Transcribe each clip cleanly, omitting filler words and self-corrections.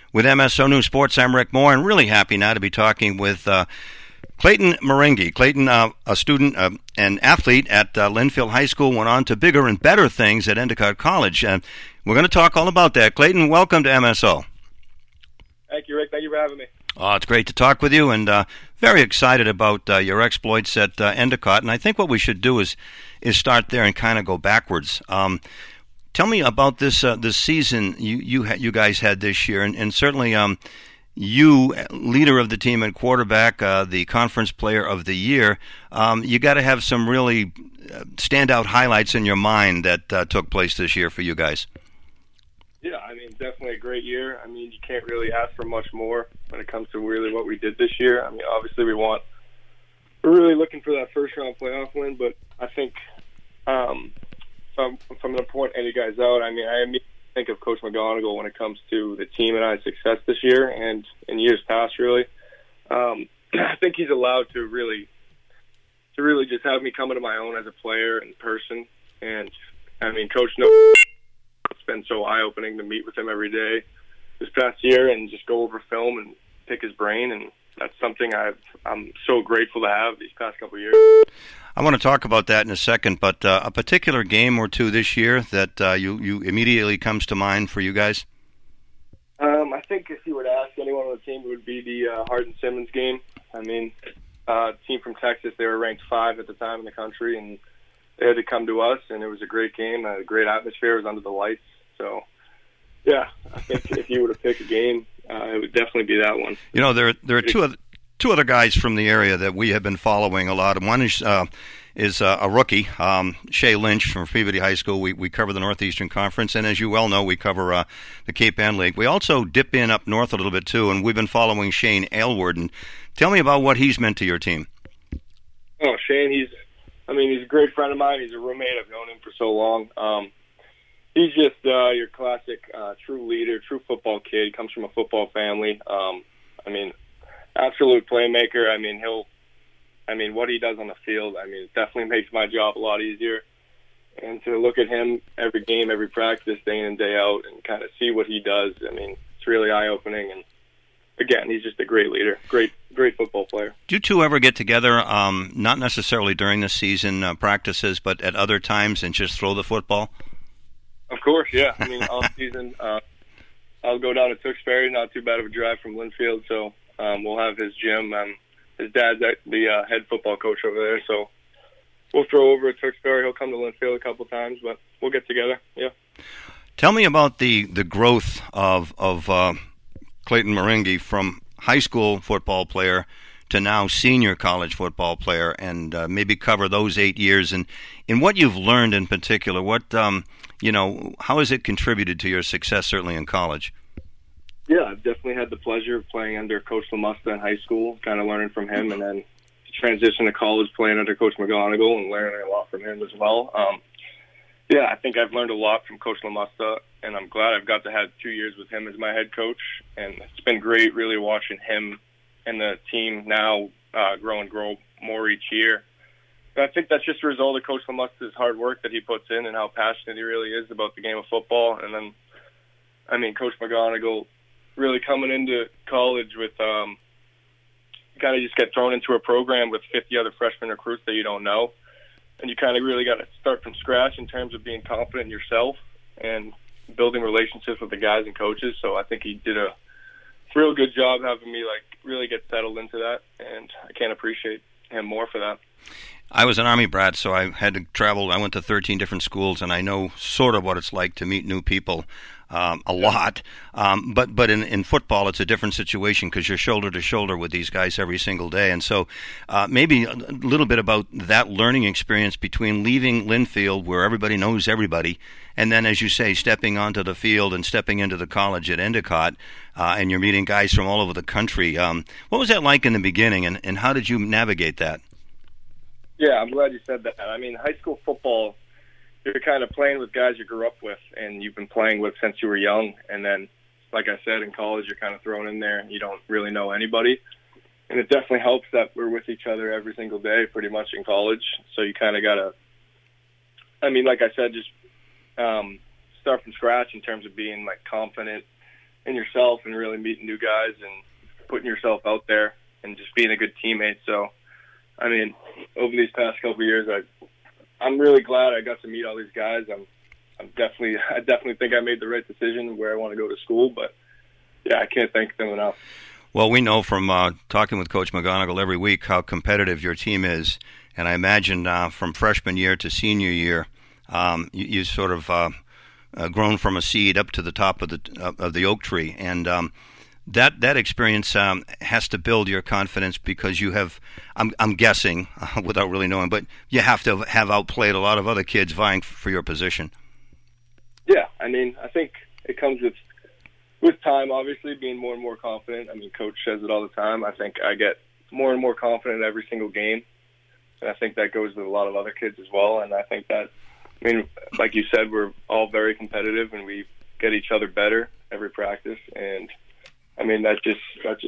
With MSO News Sports, I'm Rick Moore, and really happy now to be talking with Clayton Maringi. Clayton, a student and athlete at Linfield High School, went on to bigger and better things at Endicott College. And we're going to talk all about that. Clayton, welcome to MSO. Thank you, Rick. Thank you for having me. Oh, it's great to talk with you, and very excited about your exploits at Endicott. And I think what we should do is start there and kind of go backwards. Tell me about this season you guys had this year, and certainly you, leader of the team and quarterback, the conference player of the year. You got to have some really standout highlights in your mind that took place this year for you guys. Yeah, I mean, definitely a great year. I mean, you can't really ask for much more when it comes to really what we did this year. I mean, obviously we're really looking for that first round playoff win, but I think if I'm going to point any guys out, I mean, I immediately think of Coach McGonigal when it comes to the team and I's success this year and in years past, really. I think he's allowed to really just have me come into my own as a player and person. And, I mean, Coach knows it's been so eye-opening to meet with him every day this past year and just go over film and pick his brain, and that's something I'm so grateful to have these past couple of years. I want to talk about that in a second, but a particular game or two this year that you immediately comes to mind for you guys? I think if you were to ask anyone on the team, it would be the Hardin-Simmons game. I mean, team from Texas, they were ranked 5 at the time in the country, and they had to come to us, and it was a great game, a great atmosphere. It was under the lights. So, yeah, I think if you were to pick a game, it would definitely be that one. You know, there are two other guys from the area that we have been following a lot. And one is a rookie, Shea Lynch from Peabody High School. We cover the Northeastern Conference, and as you well know, we cover the Cape Ann League. We also dip in up north a little bit, too, and we've been following Shane Aylward. And tell me about what he's meant to your team. Oh, Shane, he's a great friend of mine. He's a roommate. I've known him for so long. He's just your classic true leader, true football kid. He comes from a football family. Absolute playmaker. What he does on the field, it definitely makes my job a lot easier. And to look at him every game, every practice, day in and day out, and kind of see what he does, it's really eye-opening. And again, he's just a great leader, great football player. Do you two ever get together, not necessarily during the season practices, but at other times and just throw the football? Of course, yeah. All season, I'll go down to Tewksbury, not too bad of a drive from Linfield, so we'll have his gym. His dad's the head football coach over there, so we'll throw over at Tewksbury. He'll come to Linfield a couple times, but we'll get together, yeah. Tell me about the growth of Clayton Maringi from high school football player to now senior college football player, and maybe cover those 8 years and in what you've learned in particular. What how has it contributed to your success, certainly in college? Yeah, I've definitely had the pleasure of playing under Coach LaMusta in high school, kind of learning from him, and then transition to college playing under Coach McGonigal and learning a lot from him as well. I think I've learned a lot from Coach LaMusta, and I'm glad I've got to have 2 years with him as my head coach, and it's been great really watching him and the team now grow more each year. And I think that's just a result of Coach LaMusta's hard work that he puts in and how passionate he really is about the game of football. And then, Coach McGonigal really coming into college with kind of just get thrown into a program with 50 other freshman recruits that you don't know. And you kind of really got to start from scratch in terms of being confident in yourself and building relationships with the guys and coaches. So I think he did a real good job having me really get settled into that, and I can't appreciate him more for that. I was an Army brat, so I had to travel. I went to 13 different schools, and I know sort of what it's like to meet new people a lot. But in football, it's a different situation because you're shoulder to shoulder with these guys every single day. And so maybe a little bit about that learning experience between leaving Linfield, where everybody knows everybody, and then, as you say, stepping onto the field and stepping into the college at Endicott, and you're meeting guys from all over the country. What was that like in the beginning, and how did you navigate that? Yeah, I'm glad you said that. High school football, you're kind of playing with guys you grew up with and you've been playing with since you were young. And then, like I said, in college, you're kind of thrown in there and you don't really know anybody. And it definitely helps that we're with each other every single day, pretty much in college. So you kind of got to, like I said, just start from scratch in terms of being, confident in yourself and really meeting new guys and putting yourself out there and just being a good teammate. So, I mean, over these past couple of years, I'm really glad I got to meet all these guys. I definitely think I made the right decision where I want to go to school, but yeah, I can't thank them enough. Well, we know from talking with Coach McGonigal every week how competitive your team is, and I imagine from freshman year to senior year, you sort of grown from a seed up to the top of the oak tree, and that experience has to build your confidence because you have, I'm guessing without really knowing, but you have to have outplayed a lot of other kids vying for your position. Yeah, I mean, I think it comes with time, obviously, being more and more confident. I mean, Coach says it all the time. I think I get more and more confident every single game, and I think that goes with a lot of other kids as well. And I think that, I mean, like you said, we're all very competitive, and we get each other better every practice. And I mean, that just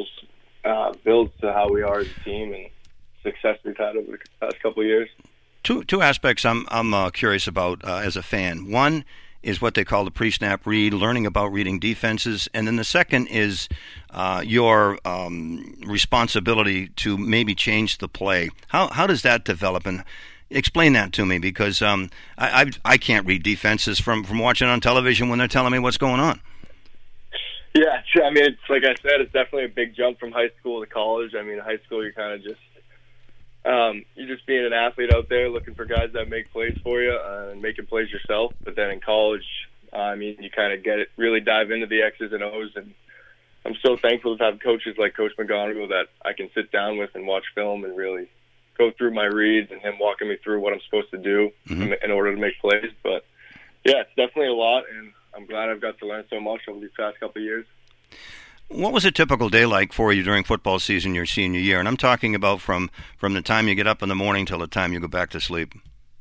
builds to how we are as a team and success we've had over the past couple of years. Two aspects I'm curious about as a fan. One is what they call the pre-snap read, learning about reading defenses, and then the second is your responsibility to maybe change the play. How does that develop? And explain that to me, because I can't read defenses from watching on television when they're telling me what's going on. Yeah, I mean, it's like I said, it's definitely a big jump from high school to college. I mean, in high school, you're kind of just you're just being an athlete out there looking for guys that make plays for you and making plays yourself. But then in college, I mean, you kind of get it, really dive into the X's and O's. And I'm so thankful to have coaches like Coach McGonigal that I can sit down with and watch film and really go through my reads and him walking me through what I'm supposed to do in order to make plays. But yeah, it's definitely a lot, and I'm glad I've got to learn so much over these past couple of years. What was a typical day like for you during football season your senior year? And I'm talking about from the time you get up in the morning till the time you go back to sleep.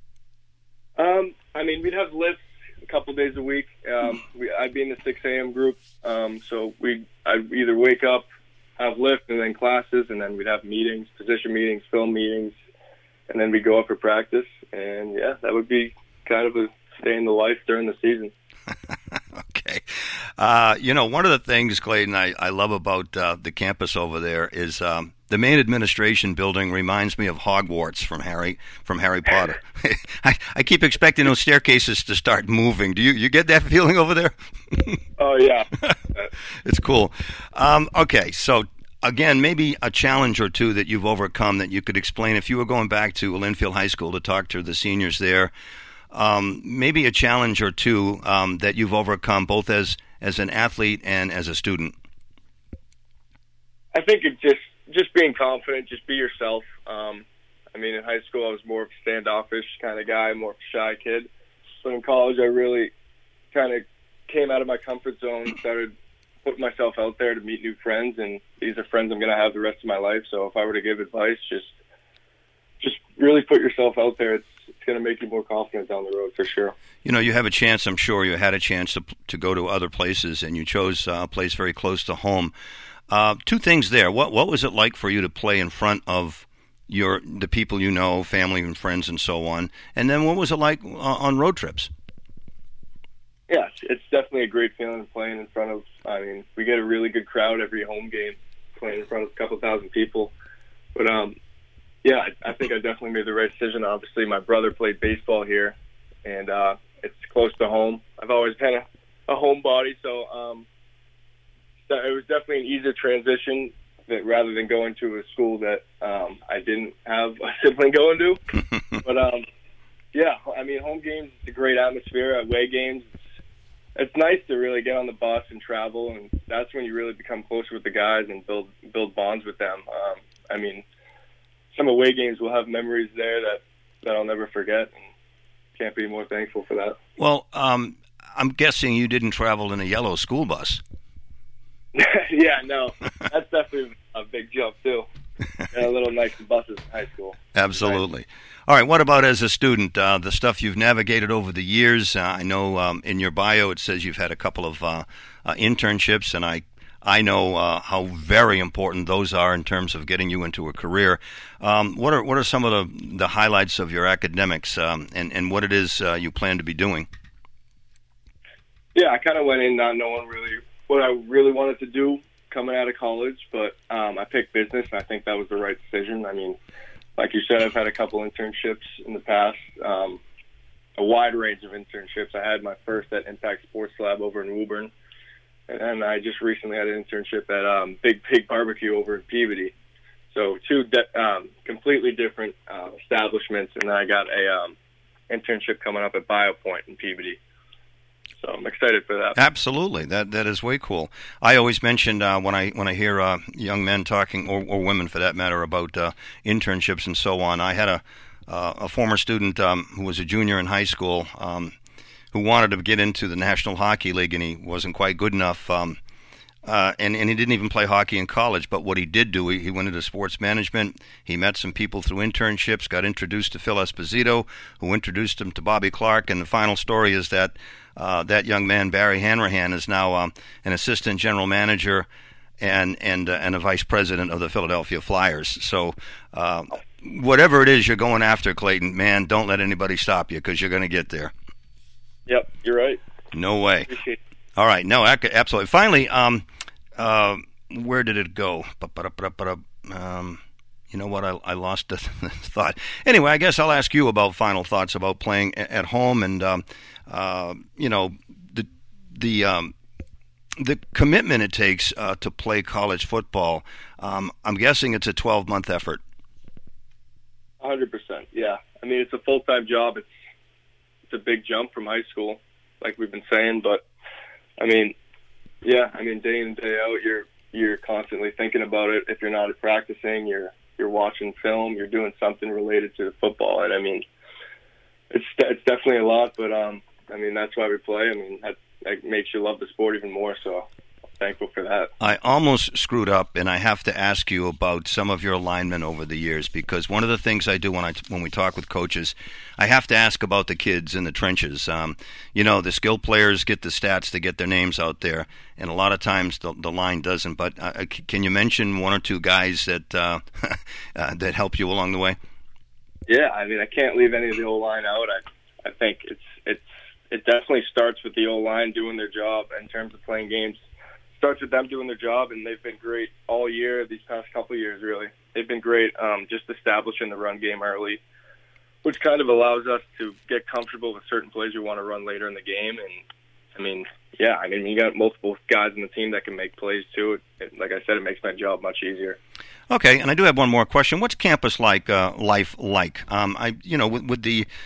I mean, we'd have lifts a couple days a week. I'd be in the 6 a.m. group, so I'd either wake up, have lift, and then classes, and then we'd have meetings, position meetings, film meetings, and then we'd go up for practice. And, yeah, that would be kind of a day in the life during the season. Okay. One of the things, Clayton, I love about the campus over there is the main administration building reminds me of Hogwarts from Harry Potter. I keep expecting those staircases to start moving. Do you get that feeling over there? Oh, yeah. It's cool. Okay, so again, maybe a challenge or two that you've overcome that you could explain if you were going back to Linfield High School to talk to the seniors there. Maybe a challenge or two that you've overcome both as an athlete and as a student. I think it's just being confident, just be yourself. I mean, in high school, I was more of a standoffish kind of guy, more of a shy kid. But in college, I really kind of came out of my comfort zone, started putting myself out there to meet new friends, and these are friends I'm going to have the rest of my life. So if I were to give advice, just really put yourself out there. It's going to make you more confident down the road for sure. You have a chance, I'm sure you had a chance to go to other places, and you chose a place very close to home. Two things there. What was it like for you to play in front of the people you know, family and friends and so on? And then what was it like on road trips? Yeah, it's definitely a great feeling playing in front of, I mean, we get a really good crowd every home game, playing in front of a couple thousand people. But, yeah, I think I definitely made the right decision. Obviously, my brother played baseball here, and it's close to home. I've always been a homebody, so it was definitely an easier transition that rather than going to a school that I didn't have a sibling going to. But, yeah, I mean, home games, it's a great atmosphere. Away games, it's nice to really get on the bus and travel, and that's when you really become closer with the guys and build bonds with them. I mean, some away games will have memories there that I'll never forget, and can't be more thankful for that. Well, I'm guessing you didn't travel in a yellow school bus. Yeah, no. That's definitely a big jump, too. And a little nice buses in high school. Absolutely. Nice. All right, what about as a student, the stuff you've navigated over the years? I know in your bio it says you've had a couple of internships, and I know how very important those are in terms of getting you into a career. What are some of the highlights of your academics and what it is you plan to be doing? Yeah, I kind of went in not knowing really what I really wanted to do coming out of college, but I picked business, and I think that was the right decision. I mean, like you said, I've had a couple internships in the past, a wide range of internships. I had my first at Impact Sports Lab over in Woburn, and then I just recently had an internship at Big Pig Barbecue over in Peabody. So two completely different establishments, and then I got a internship coming up at BioPoint in Peabody. So I'm excited for that. Absolutely, that is way cool. I always mention when I hear young men talking, or women for that matter, about internships and so on. I had a former student who was a junior in high school who wanted to get into the National Hockey League, and he wasn't quite good enough. And he didn't even play hockey in college, but what he did do, he went into sports management. He met some people through internships, got introduced to Phil Esposito, who introduced him to Bobby Clark, and the final story is that that young man, Barry Hanrahan, is now an assistant general manager and a vice president of the Philadelphia Flyers. So whatever it is you're going after, Clayton, man, don't let anybody stop you, because you're going to get there. Yep, you're right. No way. Appreciate it. All right. No, absolutely. Finally, where did it go? You know what? I lost the thought. Anyway, I guess I'll ask you about final thoughts about playing at home and, you know, the commitment it takes to play college football. I'm guessing it's a 12-month effort. 100%. Yeah. I mean, it's a full-time job. It's a big jump from high school, like we've been saying, but I mean, yeah, I mean, day in and day out, you're constantly thinking about it. If you're not practicing, you're watching film, you're doing something related to the football. And I mean, it's definitely a lot, but I mean, that's why we play. I mean, that makes you love the sport even more. So I'm thankful for that. I almost screwed up, and I have to ask you about some of your linemen over the years, because one of the things I do when we talk with coaches, I have to ask about the kids in the trenches. You know, the skill players get the stats to get their names out there, and a lot of times the line doesn't. But can you mention one or two guys that that help you along the way? Yeah, I mean, I can't leave any of the O-line out. I think it definitely starts with the O-line doing their job in terms of playing games. Starts with them doing their job, and they've been great all year, these past couple of years, really. They've been great just establishing the run game early, which kind of allows us to get comfortable with certain plays we want to run later in the game. And, I mean, yeah, I mean, you got multiple guys in the team that can make plays, too. Like I said, it makes my job much easier. Okay, and I do have one more question. What's campus life like? With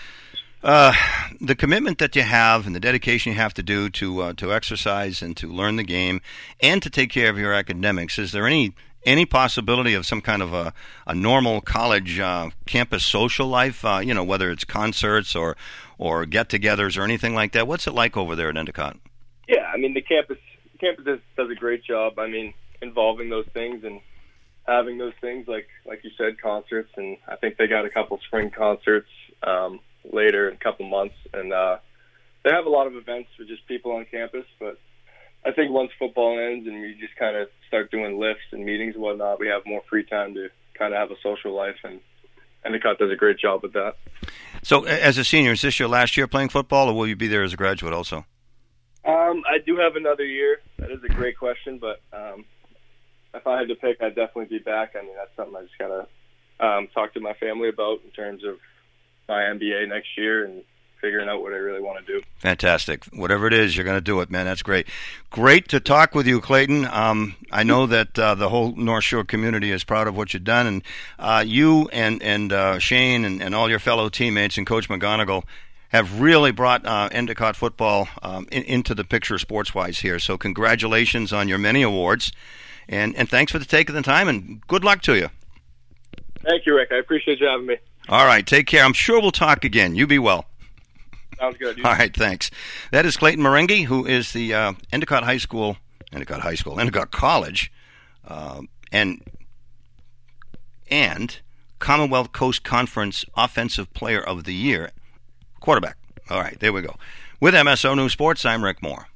the commitment that you have and the dedication you have to do to exercise and to learn the game and to take care of your academics, is there any possibility of some kind of a normal college campus social life, whether it's concerts or get-togethers or anything like that? What's it like over there at Endicott? Yeah, I mean, the campus does a great job. I mean, involving those things and having those things, like you said, concerts, and I think they got a couple spring concerts later in a couple months, and they have a lot of events for just people on campus. But I think once football ends and we just kind of start doing lifts and meetings and whatnot, we have more free time to kind of have a social life, and Endicott does a great job with that. So as a senior, is this your last year playing football, or will you be there as a graduate also? I do have another year. That is a great question, but if I had to pick, I'd definitely be back. I mean, that's something I just got to talk to my family about in terms of my MBA next year and figuring out what I really want to do. Fantastic. Whatever it is, you're going to do it, man. That's great. Great to talk with you, Clayton. I know that the whole North Shore community is proud of what you've done, and you and Shane and all your fellow teammates and Coach McGonigal have really brought Endicott football into the picture sports-wise here. So congratulations on your many awards, and thanks for taking the time, and good luck to you. Thank you, Rick. I appreciate you having me. All right, take care. I'm sure we'll talk again. You be well. Sounds good. All right, thanks. That is Clayton Marenghi, who is the Endicott College, and Commonwealth Coast Conference Offensive Player of the Year quarterback. All right, there we go. With MSO News Sports, I'm Rick Moore.